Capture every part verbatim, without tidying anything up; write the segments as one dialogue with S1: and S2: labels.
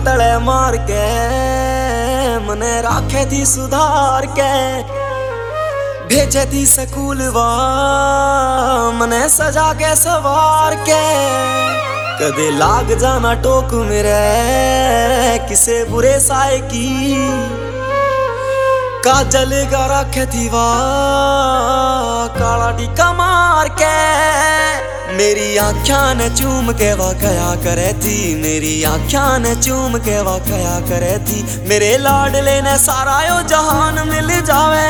S1: तले मार के मने राखे थी सुधार के, भेजे थी स्कूल वा मने सजा के सवार के। कदे लाग जाना टोक मेरे किसे बुरे साए की, काजल का राखे थी वा काला टीका मार के। मेरी आँखा ने चूम के वा कया करे थी, मेरी आँखा ने चूम के वा कया करे थी। मेरे लाडले ने सारा यो जहान मिल जावे,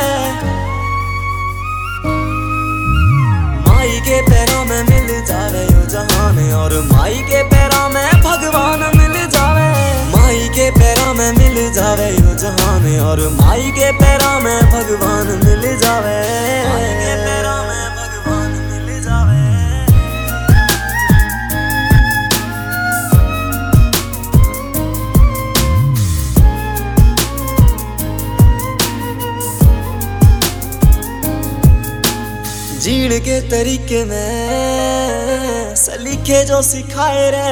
S1: माई के पैरों में मिल जावे यो जहान, और माई के पैरों में भगवान मिल जावे। माई के पैरों में मिल जावे यो जहान, और माई के पैरों में भगवान मिल जावे। माई के पैरों में भगवान मिल जावे। जीण के तरीके में सलीके जो सिखाए रे,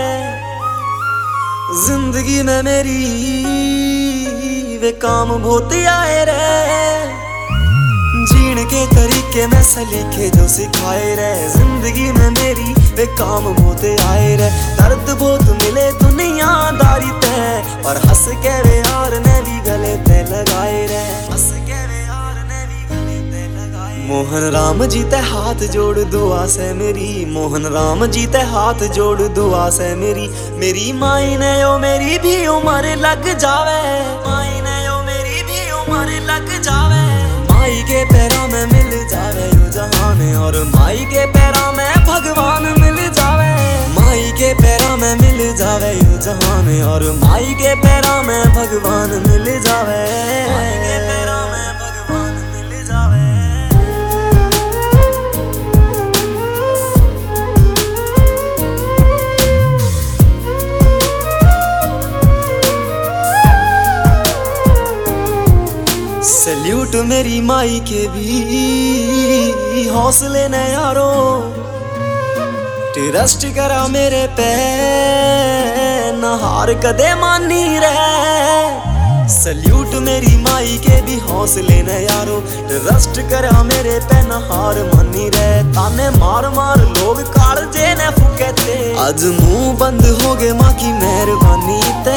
S1: जिंदगी में मेरी वे काम बहुत आए रे। जीण के तरीके में सलीके जो सिखाए रे, जिंदगी में मेरी वे काम बहुत आए रे। दर्द बहुत मिले दुनियादारी ते, और हंस के वे यार ने भी गले ते लगाए रे, हंस के वे यार ने भी गले ते लगाए। मोहन राम जी ते हाथ जोड़ दुआ से मेरी, मोहन राम जी ते हाथ जोड़ दुआ से मेरी। मेरी माई ने यो मेरी भी उम्र लग जावे, माई ने यो मेरी भी उम्र लग जावे। माई के पैरों में मिल जावे यो जहान, और माई के पैरों में भगवान मिल जावे। माई के पैरों में मिल जावे यो जहान, और माई के पैरों में भगवान मिल जावे। माई के पैरों में भगवान मिल जावे। सल्यूट मेरी माई के भी हौसले न यारो, ट्रस्ट करा मेरे पे न हार कदे मानी रहे। सल्यूट मेरी माई के भी हौसले न यारो, ट्रस्ट करा मेरे पे न हार मानी रहे। ताने मार मार लोग कालजे ने फूके थे, आज मुंह बंद हो गए माँ की मेहरबानी ते।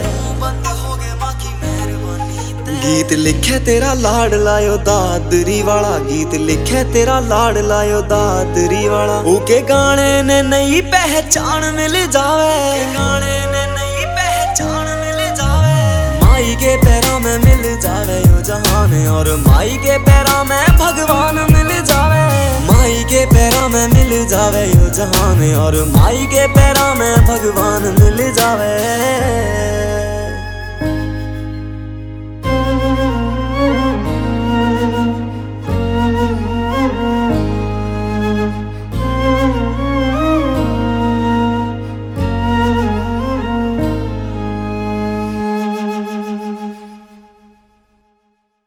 S1: गीत लिखे तेरा लाड लायो दादरी वाला, गीत लिखे तेरा लाड लायो दादरी वाला। ओके गाने ने नई पहचान मिल जावे, गाने ने नई पहचान मिल जावे। माई के पैरों में मिल जावे यो जहान, और माई के पैरों में भगवान मिल जावे। माई के पैरों में मिल जावे यो जहान, और माई के पैरों में भगवान मिल जावे।